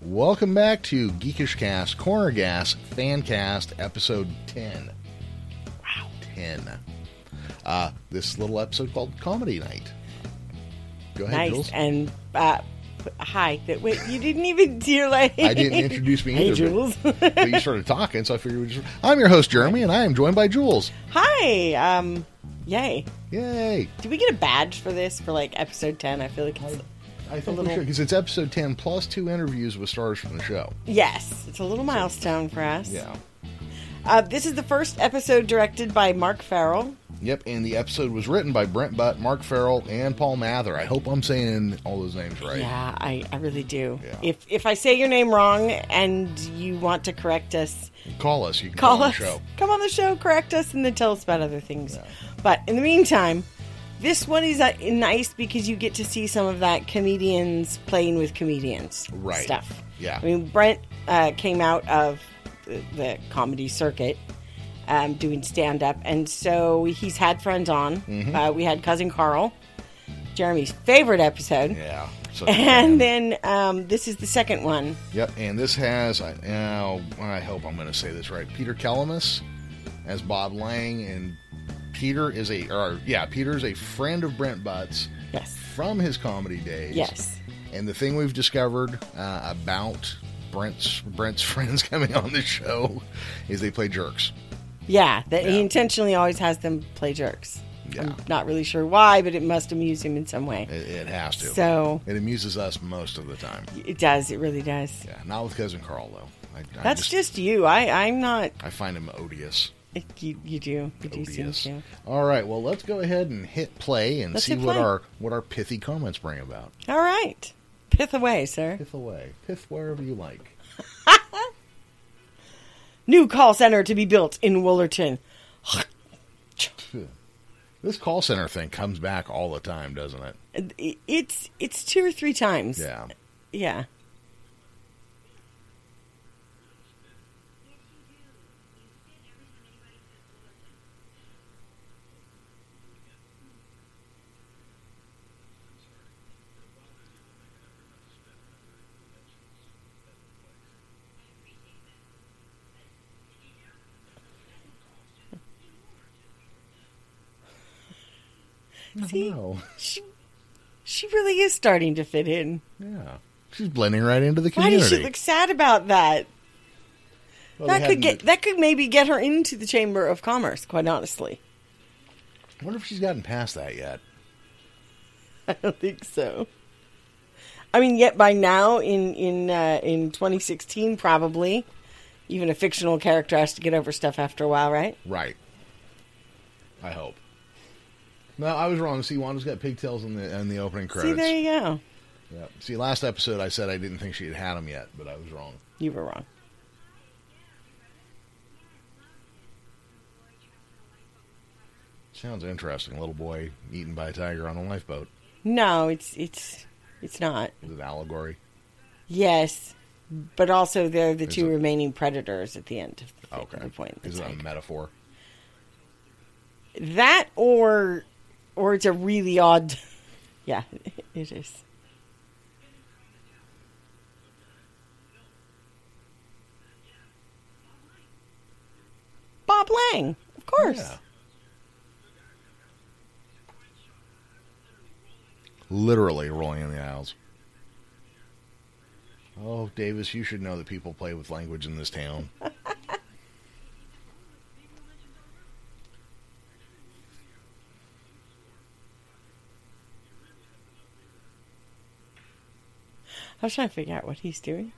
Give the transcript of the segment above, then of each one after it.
Welcome back to Geekish Cast Corner Gas Fancast episode 10. Wow, 10. This little episode called Comedy Night. Go ahead, nice. Jules. And hi. Wait, you didn't even do like. I didn't introduce me Hey, either. Jules. But you started talking, so I figured we just. I'm your host, Jeremy, and I am joined by Jules. Hi. Yay. Yay! Did we get a badge for this for like episode 10? I feel like it's. I think we should, because it's episode 10 plus 2 interviews with stars from the show. Yes, it's a little milestone for us. Yeah. This is the first episode directed by Mark Farrell. Yep, and the episode was written by Brent Butt, Mark Farrell, and Paul Mather. I hope I'm saying all those names right. Yeah, I really do. Yeah. If I say your name wrong and you want to correct us, Call us. You can call come on us. the show. Come on the show, correct us, and then tell us about other things. Yeah. But in the meantime, this one is nice because you get to see some of that comedians playing with comedians Right. stuff. Yeah. I mean, Brent came out of the comedy circuit doing stand-up, and so he's had friends on. Mm-hmm. We had Cousin Carl, Jeremy's favorite episode. Yeah. And then this is the second one. Yep, and this has, I hope I'm going to say this right, Peter Kelamis as Bob Lang, and Peter's a friend of Brent Butt's. Yes. From his comedy days. Yes. And the thing we've discovered about Brent's friends coming on the show is they play jerks. Yeah, that Yeah. he intentionally always has them play jerks. Yeah. I'm not really sure why, but it must amuse him in some way. It has to. So It amuses us most of the time. it does. It really does. Yeah, not with Cousin Carl, though. That's just you. I'm not. I find him odious. You do. You do seem Odious. to. All right, well, let's go ahead and hit play and Let's see hit what play. our pithy comments bring about. All right. Pith away, sir. Pith away. Pith wherever you like. New call center to be built in Woolerton. This call center thing comes back all the time, doesn't it? It's 2 or 3 times. Yeah. Yeah. See? Oh, She really is starting to fit in. yeah. She's blending right into the Why community. does she look sad about that? Well, they That could maybe get her into the Chamber of Commerce, quite honestly. I wonder if she's gotten past that yet. I don't think so. I mean, yet by now in 2016, probably even a fictional character has to get over stuff after a while, right? Right. I hope. No, I was wrong. See, Wanda's got pigtails in the opening credits. See, there you go. Yep. See, last episode I said I didn't think she had them yet, but I was wrong. You were wrong. Sounds interesting. Little boy eaten by a tiger on a lifeboat. No, it's not. Is it allegory? Yes, but also they're the Is two it- remaining predators at the end of Okay. the point. Is it a metaphor? That or it's a really odd. Yeah, it is. Bob Lang, of course. Yeah. Literally rolling in the aisles. Oh, Davis, you should know that people play with language in this town. I was trying to figure out what he's doing.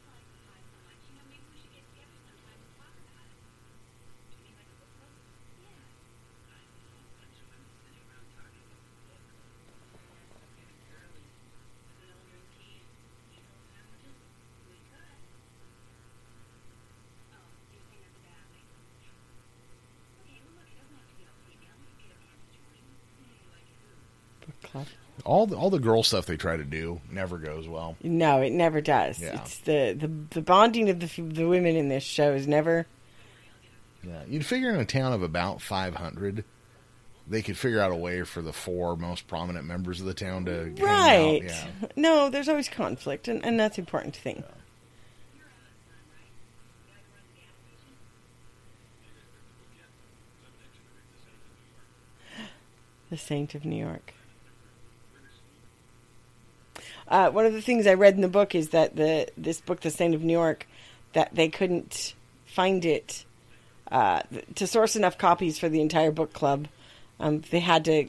Book club. All the girl stuff they try to do never goes well. No, it never does. Yeah. It's the bonding of the women in this show is never. Yeah, you'd figure in a town of about 500, they could figure out a way for the 4 most prominent members of the town to hang Right. out. Yeah. No, there's always conflict, and that's an important thing. The Saint of New York. One of the things I read in the book is that this book, The Saint of New York, that they couldn't find it to source enough copies for the entire book club. They had to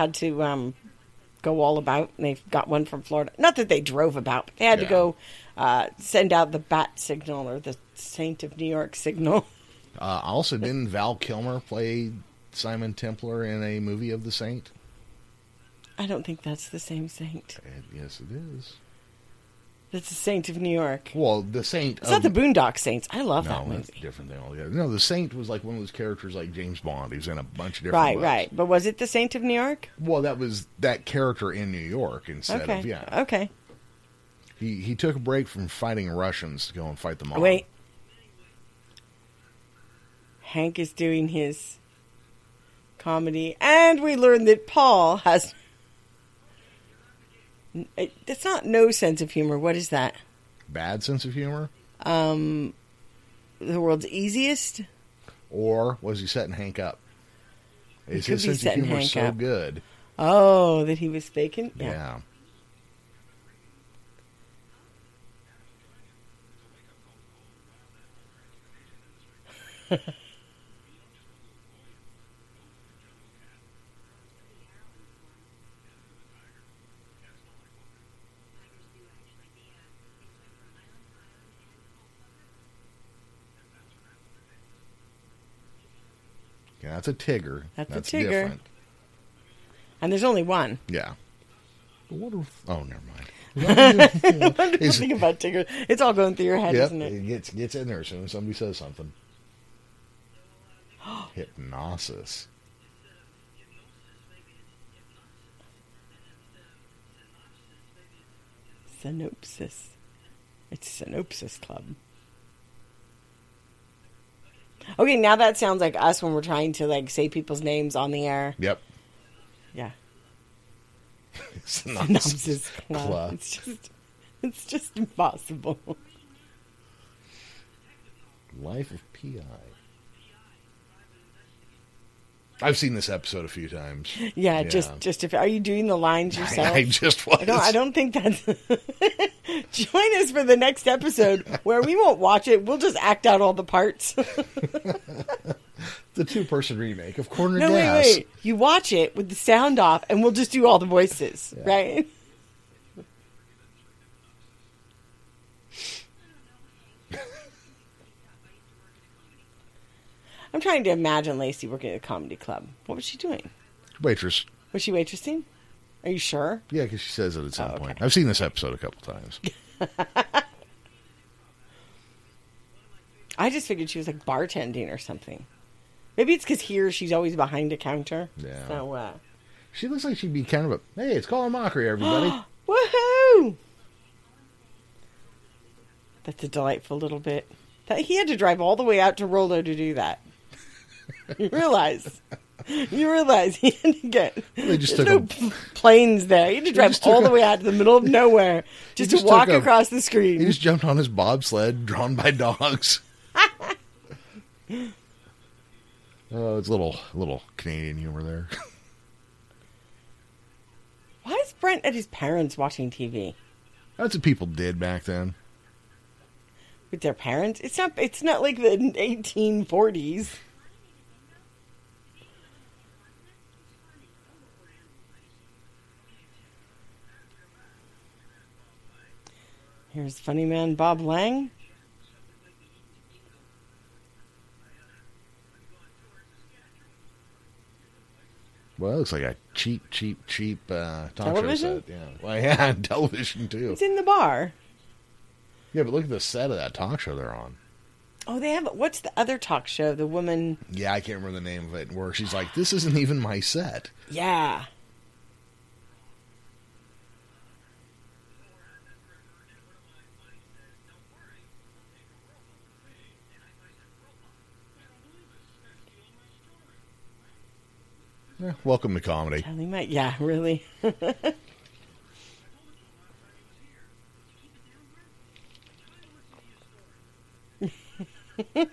go all about, and they got one from Florida. Not that they drove about, but they had to go send out the bat signal or the Saint of New York signal. Also, didn't Val Kilmer play Simon Templar in a movie of the Saint? I don't think that's the same saint. Yes, it is. That's the Saint of New York. Well, the Saint... It's not the Boondock Saints. I love that No, movie. it's different than altogether. No, the Saint was like one of those characters like James Bond. He was in a bunch of different books. Right. But was it the Saint of New York? Well, that was that character in New York instead of... Yeah. Okay. He took a break from fighting Russians to go and fight the mob. Wait. Hank is doing his comedy, and we learn that Paul has... It's not no sense of humor. What is that? Bad sense of humor? The world's easiest? Or was he setting Hank up? Is could his be sense of setting humor Hank so up. good? Oh, that he was faking? Yeah. Yeah, that's a Tigger. That's a Tigger. Different. And there's only one. Yeah. But what if... Oh, never mind. I'm just thinking about Tigger. It's all going through your head, Yep, isn't it? it gets in there as soon as somebody says something. Hypnosis. Synopsis. It's Synopsis Club. Okay, now that sounds like us when we're trying to like say people's names on the air. Yep. Yeah. Synopsis Synopsis Club. It's just impossible. Life of P.I. I've seen this episode a few times. Yeah, just if are you doing the lines yourself? I just was. I don't think that's. Join us for the next episode where we won't watch it. We'll just act out all the parts. The 2-person remake of Corner No, Gas. wait. You watch it with the sound off, and we'll just do all the voices, Yeah. right? I'm trying to imagine Lacey working at a comedy club. What was she doing? Waitress. Was she waitressing? Are you sure? Yeah, because she says it at some Oh, okay. point. I've seen this episode a couple times. I just figured she was like bartending or something. Maybe it's because here she's always behind a counter. Yeah. So, She looks like she'd be kind of a... Hey, it's Colin Mockery, everybody. woohoo! That's a delightful little bit. He had to drive all the way out to Rollo to do that. You realize he had to get. They just there's took no planes there. He had to drive just took all the way out to the middle of nowhere just to just walk took a- across the screen. He just jumped on his bobsled, drawn by dogs. Oh, it's a little Canadian humor there. Why is Brent at his parents watching TV That's what people did back then. with their parents? It's not like the 1840s. Here's funny man Bob Lang. Well, it looks like a cheap talk Television? show set. Yeah, well, yeah, television too. It's in the bar. Yeah, but look at the set of that talk show they're on. Oh, they have. What's the other talk show? The woman. Yeah, I can't remember the name of it. Where she's like, "This isn't even my set." Yeah. Yeah, welcome to comedy. Charlie May. Yeah, really.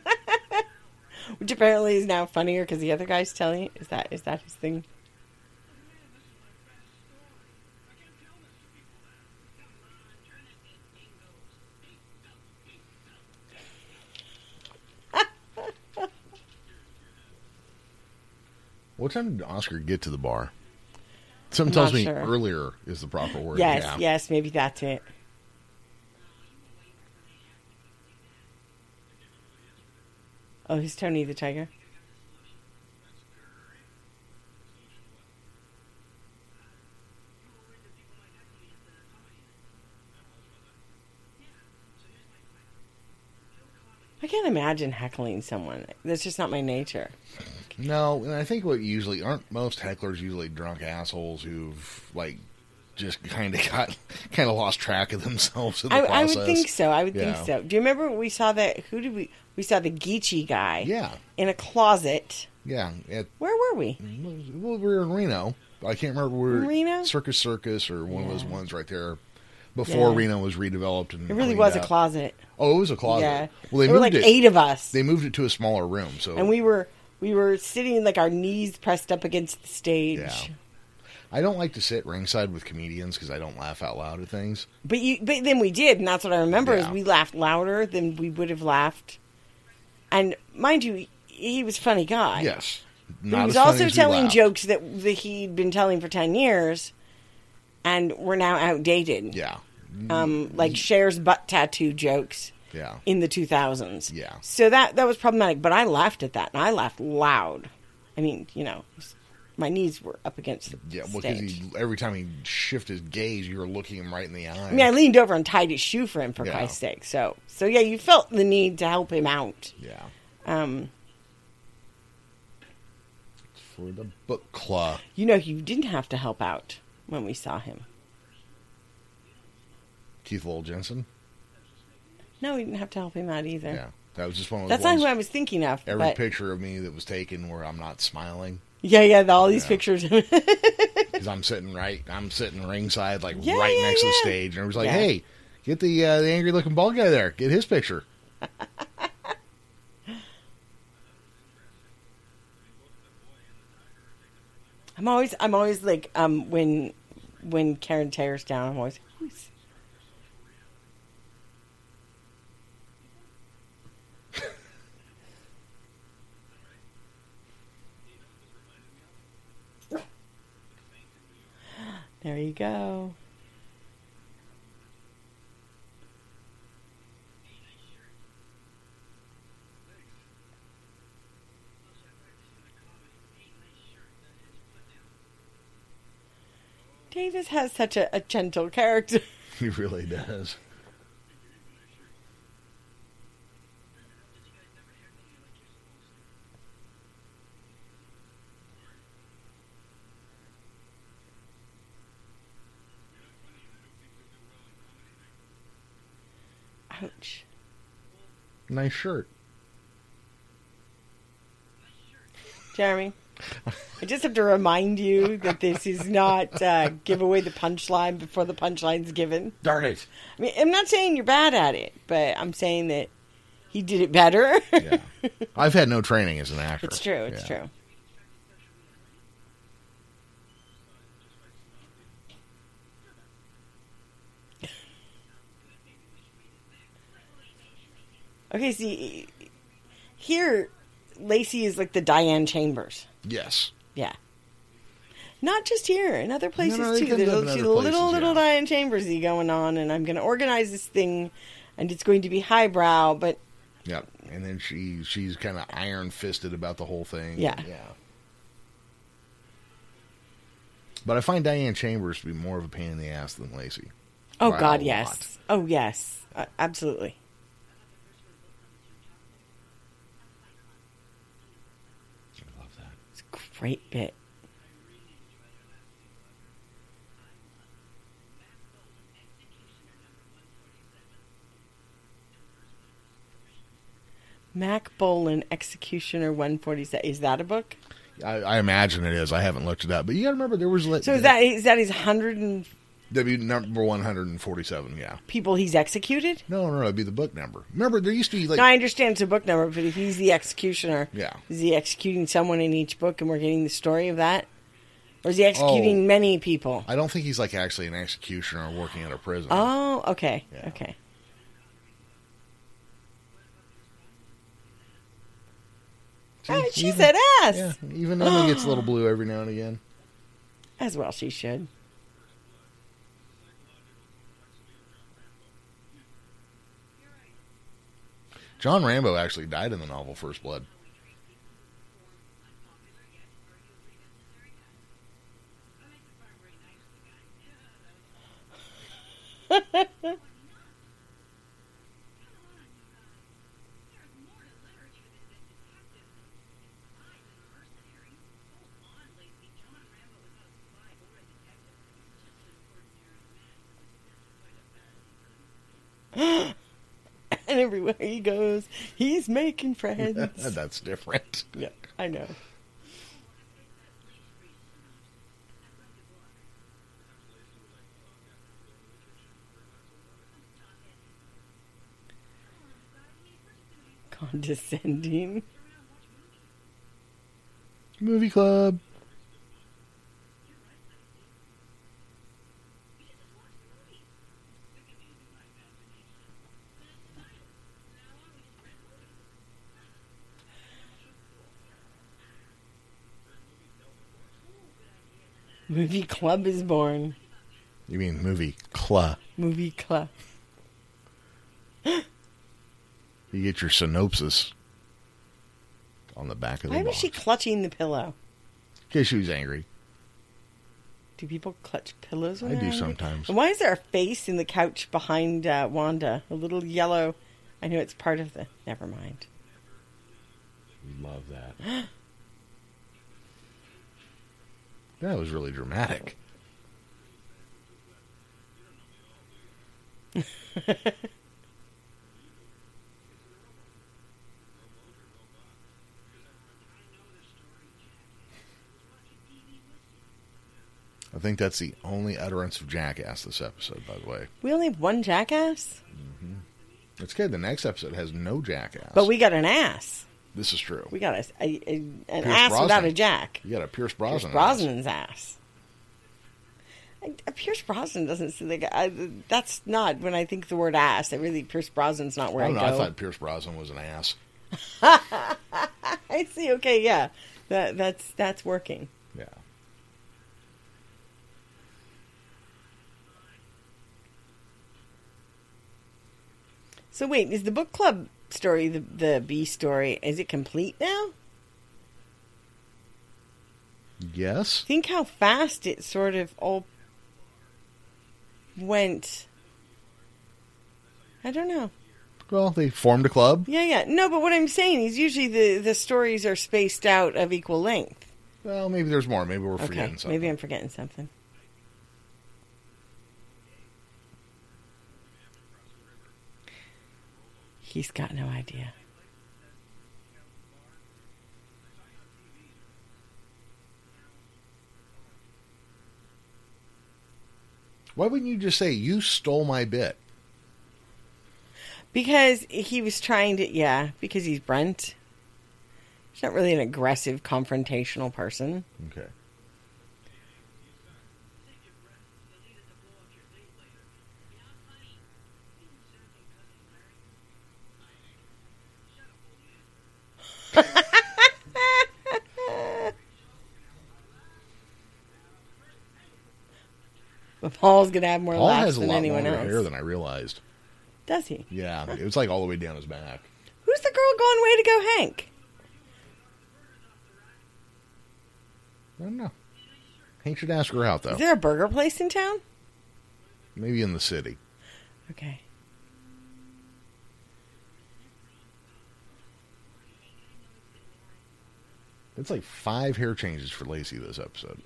Which apparently is now funnier because the other guy's telling it. Is that his thing? What time did Oscar get to the bar? Something I'm tells not me sure. earlier is the proper word. Yes, Yeah. yes, maybe that's it. Oh, he's Tony the Tiger. I can't imagine heckling someone. That's just not my nature. No, and I think aren't most hecklers usually drunk assholes who've like just kind of lost track of themselves in the I process. would think so. I would Yeah. think so. Do you remember we saw that? We saw the Geechee guy. Yeah. In a closet. Yeah. Where were we? Well, we were in Reno. I can't remember where. Reno? Circus or one of those ones right there. Before Yeah. Reno was redeveloped and It really cleaned was a up. closet. Oh, it was a closet. Yeah. Well, they there were moved like it. 8 of us. They moved it to a smaller room. So And we were sitting like our knees pressed up against the stage. Yeah. I don't like to sit ringside with comedians because I don't laugh out loud at things. But then we did, and that's what I remember Yeah. is we laughed louder than we would have laughed. And mind you, he was a funny guy. Yes. But Not he was as funny also as we telling laughed. jokes that he'd been telling for 10 years and were now outdated. Yeah. Like Cher's butt tattoo jokes Yeah. in the 2000s. Yeah. So that was problematic, but I laughed at that, and I laughed loud. I mean, my knees were up against the Yeah, well, stage. because every time he shifted his gaze, you were looking him right in the eye. I mean, I leaned over and tied his shoe for him, for Yeah. Christ's sake. So yeah, you felt the need to help him out. Yeah. Um, For the book club. you didn't have to help out when we saw him. Keith Lowell Jensen. No, we didn't have to help him out either. Yeah. That was just one of those That's not ones. who I was thinking of. Every but picture of me that was taken where I'm not smiling. yeah, all these Yeah. pictures. Because I'm sitting ringside, like Yeah, right yeah, next to the yeah. stage. And it was like, Yeah. hey, get the angry looking bald guy there. Get his picture. I'm always like, when Karen tears down, I'm always, who's... There you go. Davis has such a gentle character. He really does. Ouch. Nice shirt. Jeremy, I just have to remind you that this is not give away the punchline before the punchline's given. Darn it. I mean, I'm not saying you're bad at it, but I'm saying that he did it better. Yeah. I've had no training as an actor. It's true. It's Yeah. true. Okay, see, here, Lacey is like the Diane Chambers. Yes. Yeah. Not just here, in other places No, they too. could There's live in she's other a places, little yeah. Diane Chambersy going on, and I'm going to organize this thing, and it's going to be highbrow, but Yep. And then she's kind of iron fisted about the whole thing. Yeah. Yeah. But I find Diane Chambers to be more of a pain in the ass than Lacey. oh By God, a yes, lot. oh yes, absolutely. I love that. It's a great bit. Mac Bolan, Executioner 147. Is that a book? I imagine it is. I haven't looked it up. But you got to remember there was... So is that his 100 and number 147, yeah. people he's executed? No, it'd be the book number. Remember, there used to be like... No, I understand it's a book number, but if he's the executioner, Yeah. is he executing someone in each book and we're getting the story of that? Or is he executing many people? I don't think he's like actually an executioner working at a prison. Oh, okay. Yeah. Okay. She said ass. Yeah, even Emma gets a little blue every now and again. As well she should. John Rambo actually died in the novel First Blood. And everywhere he goes, he's making friends. That's different. Yeah, I know. Condescending. Movie club. Movie club is born. You mean movie club? Movie club. You get your synopsis on the back of the Why was box. she clutching the pillow? Because she was angry. Do people clutch pillows when I they're do angry? sometimes. And why is there a face in the couch behind Wanda? A little yellow. I know it's part of the... Never mind. Love that. That was really dramatic. I think that's the only utterance of jackass this episode, by the way. We only have one jackass? It's good. The next episode has no jackass. But we got an ass. This is true. We got an Pierce ass Brosnan. without a jack. You got a Pierce Brosnan. Pierce Brosnan's ass. Pierce Brosnan doesn't see the guy. That's not when I think the word ass. I really Pierce Brosnan's not where I don't know. go. I thought Pierce Brosnan was an ass. I see. Okay, yeah, that's working. Yeah. So wait, is the book club story the B story? Is it complete now? Yes. Think how fast it sort of all went. I don't know. Well, they formed a club. Yeah. No, but what I'm saying is usually the stories are spaced out of equal length. Well, maybe there's more. Maybe we're Okay, forgetting something. maybe I'm forgetting something. He's got no idea. Why wouldn't you just say, you stole my bit? Because he was trying to, because he's Brent. He's not really an aggressive, confrontational person. Okay. But Paul's going to have more Paul laughs has a than lot anyone longer else. hair than I realized. Does he? Yeah, it was like all the way down his back. Who's the girl going way to go Hank? I don't know. Hank should ask her out, though. Is there a burger place in town? Maybe in the city. Okay. It's like 5 hair changes for Lacey this episode.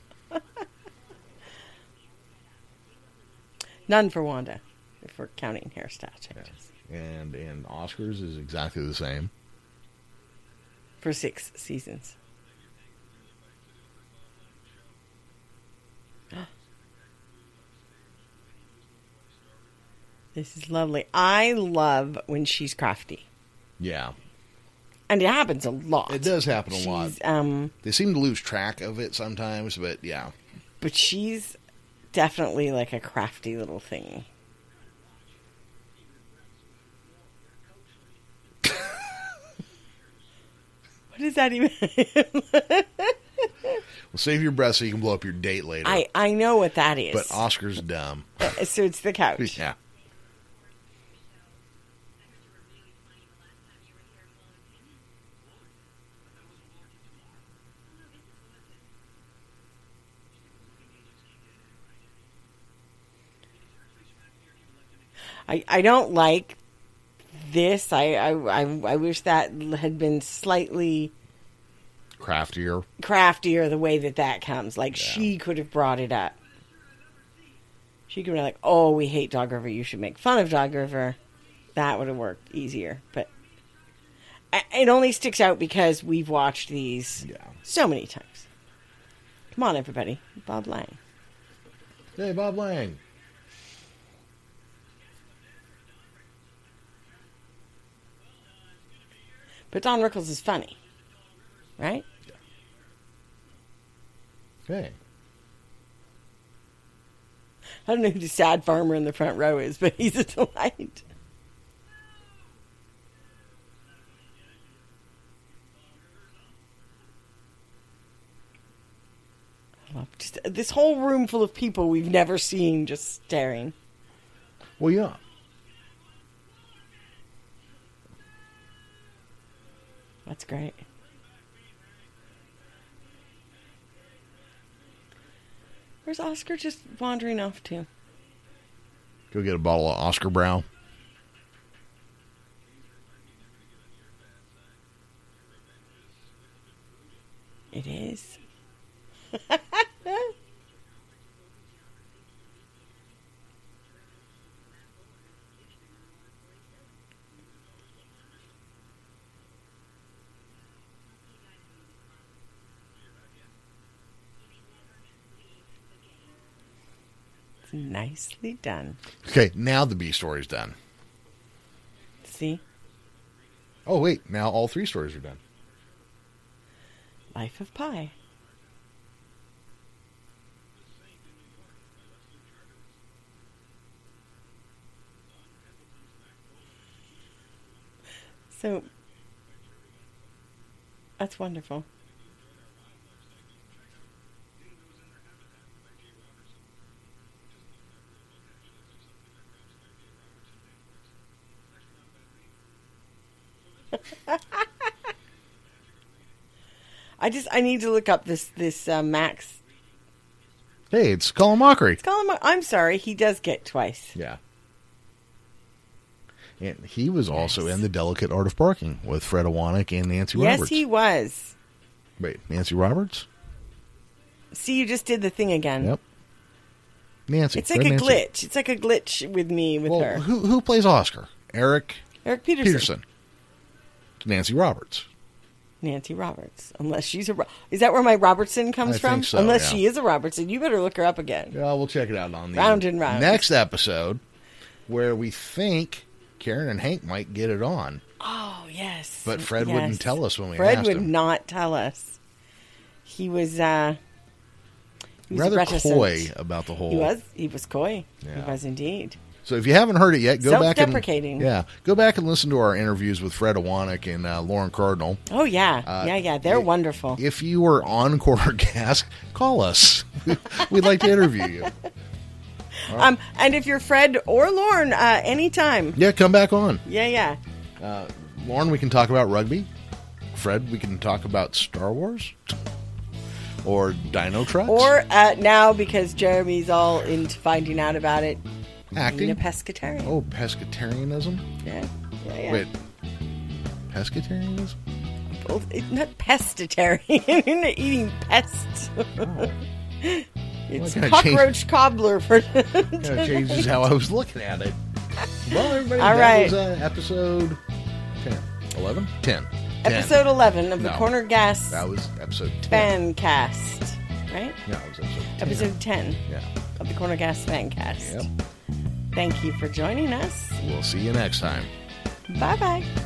None for Wanda, if we're counting hairstyle changes. Yeah. And Oscars is exactly the same. For 6 seasons. This is lovely. I love when she's crafty. Yeah. And it happens a lot. It does happen a lot. She's, They seem to lose track of it sometimes, but yeah. but she's definitely like a crafty little thing. What does that even... Well, save your breath so you can blow up your date later. I know what that is. But Oscar's dumb. So it's the couch. Yeah. I don't like this. I wish that had been slightly craftier the way that comes. Like, she could have brought it up. She could be like, oh, we hate Dog River. You should make fun of Dog River. That would have worked easier. But it only sticks out because we've watched these so many times. Come on, everybody. Bob Lang. Hey, Bob Lang. But Don Rickles is funny. Right? Hey. I don't know who the sad farmer in the front row is, but he's a delight. I love just this whole room full of people we've never seen just staring. Well, yeah. That's great. Where's Oscar just wandering off to? Go get a bottle of Oscar Brow. It is. Nicely done. Okay, now the B story's done. See? Oh, wait. Now all 3 stories are done. Life of Pi. So, that's wonderful. I need to look up this Max. Hey, it's Colin Mockery. I'm sorry, he does get twice. Yeah. And he was also in The Delicate Art of Barking with Fred Awanek and Nancy Roberts. Yes, he was. Wait, Nancy Roberts? See, you just did the thing again. Yep. Nancy. It's like a glitch. It's like a glitch with me, with her. Who plays Oscar? Eric Peterson. Nancy Roberts. Nancy Roberts. Unless she's a... Is that where my Robertson comes from? Think so, Unless she is a Robertson. You better look her up again. Yeah, we'll check it out on the Round and Round. Next episode, where we think Karen and Hank might get it on. Oh, yes. But Fred wouldn't tell us when we Fred asked him. would not tell us. He was rather reticent. coy about the whole... He was coy. Yeah. He was indeed. So if you haven't heard it yet, go back and... Self-deprecating. Go back and listen to our interviews with Fred Awanek and Lauren Cardinal. Oh, yeah. They're wonderful. If you were on Corner Gas, call us. We'd like to interview you. Right. And if you're Fred or Lauren, anytime. Yeah, come back on. Yeah. Lauren, we can talk about rugby. Fred, we can talk about Star Wars. Or Dino Trucks. Or now, because Jeremy's all into finding out about it, acting. Being a pescatarian. Oh, pescatarianism? Yeah. Wait, pescatarianism? Well, not pestitarian. You're not eating pests. Oh. It's cockroach cobbler for... Kind of changes how I was looking at it. Well, everybody, all right. That was episode 10. 11? 10. Episode 11 of the Corner Gas... That was episode 10. Fancast, right? No, it was episode 10. Episode 10 of the Corner Gas Fancast. Yep. Thank you for joining us. We'll see you next time. Bye-bye.